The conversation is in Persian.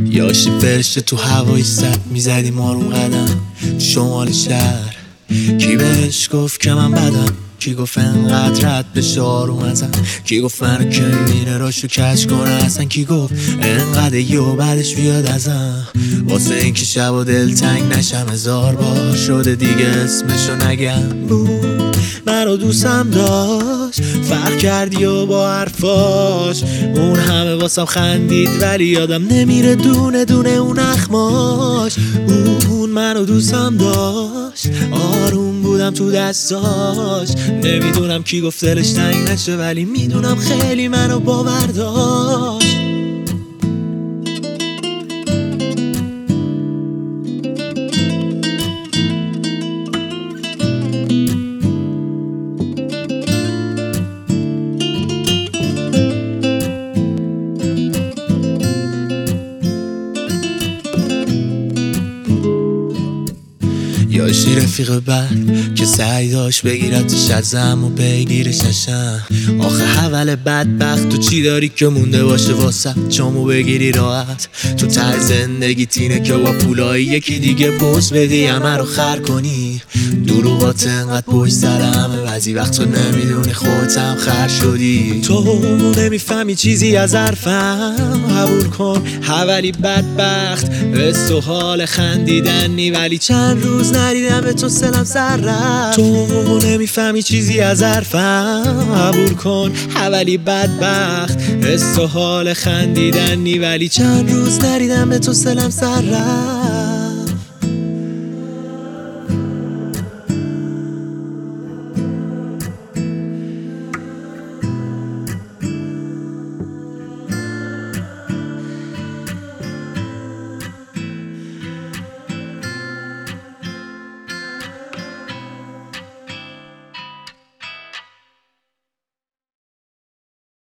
یاشی فرشته تو هوای سد میزدی ما رو قدم شمال شهر. کی بهش گفت که من بدم؟ کی گفت انقدر رد بشه آروم ازم؟ کی گفت منو که میره راشو کش کنه اصلا؟ کی گفت انقدر یه بعدش بیاد ازم؟ واسه اینکه شب و دل تنگ نشم هزار بار شده دیگه اسمشو نگم. بود منو دوستم داشت فرق کردی و با حرفاش اون همه واسم خندید ولی یادم نمیره دونه دونه اون اخماش. اون منو دوستم داشت آروم بودم تو دستاش. نمیدونم کی گفت دلش تنگ نشه ولی میدونم خیلی منو باور داشت. یاشی رفیق بد که سعی داشت بگیرتش ازم و بگیرش اشم. آخه حول بدبخت تو چی داری که مونده باشه واسه چامو بگیری راحت؟ تو ته زندگی تینه که با پولایی یکی دیگه پوز بدی همه رو خر کنی. دروغات انقدر پشت سر همه بعضی وقت تو نمیدونی خودت هم خر شدی. تو نمیفهمی چیزی از حرفم قبول کن حولی بدبخت حس و حال خندیدنی ولی چند روز ندیدم به تو سلم سر رفت. تو نمیفهمی چیزی از حرفم قبول کن حولی بدبخت حس و حال خندیدنی ولی چند روز ندیدم به تو سلم سر رفت.